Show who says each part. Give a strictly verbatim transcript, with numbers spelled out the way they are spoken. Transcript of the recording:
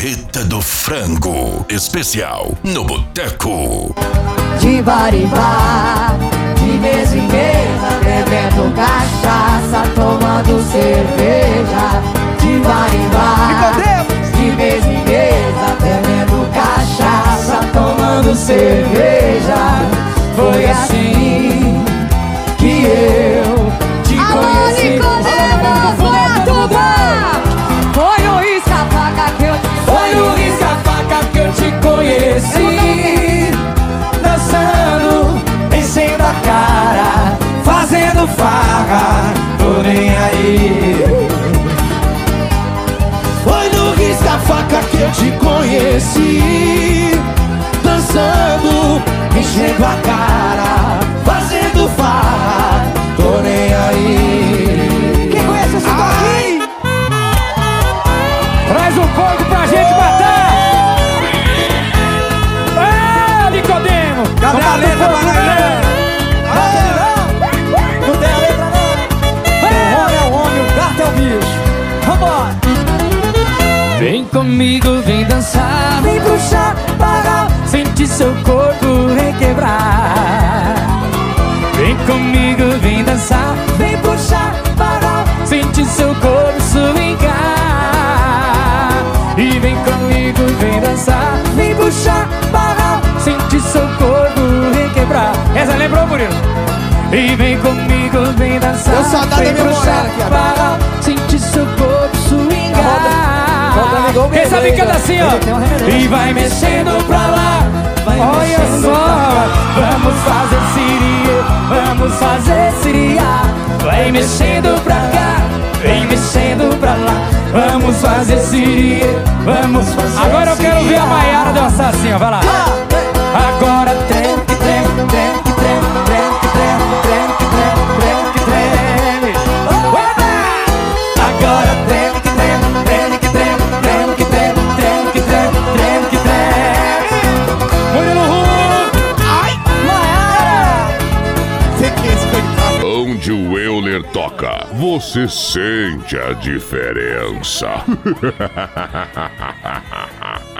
Speaker 1: Marreta do Frango, especial no Boteco.
Speaker 2: De bar em bar, de mesa em mesa, bebendo cachaça, tomando cerveja. De bar em bar, de mesa em mesa, bebendo cachaça, tomando cerveja. Foi assim que eu te conheci.
Speaker 3: Nicodemo, foi a tuba. Foi o risca-faca que eu te
Speaker 2: Foi no risca-faca que eu te conheci. Dançando, enchendo a cara, fazendo farra, tô nem aí. Foi no risca-faca que eu te conheci. Dançando, enchendo a cara, fazendo farra, tô nem aí.
Speaker 3: Quem conhece esse toque?
Speaker 4: Traz um fogo pra gente matar! Ah, Nicodemo!
Speaker 3: Cadê a letra,
Speaker 4: Maravilha?
Speaker 3: Não tem a letra não. O homem é o homem, o gato é o bicho. Vambora.
Speaker 4: Vem comigo, vem dançar,
Speaker 3: Vem puxar, parar,
Speaker 4: sente seu corpo requebrar. Vem comigo, vem dançar,
Speaker 3: vem puxar, parar.
Speaker 4: sente seu corpo swingar. E vem comigo, vem dançar,
Speaker 3: Vem puxar, parar.
Speaker 4: sente seu corpo requebrar. Essa lembrou, Murilo? E vem comigo, vem dançar,
Speaker 3: Eu saudade
Speaker 4: vem
Speaker 3: da minha
Speaker 4: puxar,
Speaker 3: mulher aqui,
Speaker 4: parar, sente seu corpo swingar.
Speaker 3: Roda igual o
Speaker 4: Quem sabe
Speaker 3: bebê,
Speaker 4: canta assim, ó.
Speaker 3: ele tem uma reverência.
Speaker 4: E vai mexendo pra lá,
Speaker 3: Vai
Speaker 4: olha
Speaker 3: mexendo
Speaker 4: só.
Speaker 3: pra lá.
Speaker 4: Vamos fazer siria, vamos fazer siria. Vai mexendo pra cá, vem mexendo pra lá. Vamos fazer siria, vamos fazer. Agora eu quero ver a Maiara dançar assim, ó. Vai lá. Agora treme, que treme, treme, que treme, treme, que treme, treme, que treme, treme, que treme. Oba! Agora treme, que treme, treme, que treme, treme, que treme, treme, que treme, treme, que treme. Murilo Ru!
Speaker 3: Ai, Maiara. Tem que respeitar.
Speaker 1: Onde o Euler toca, você sente a diferença.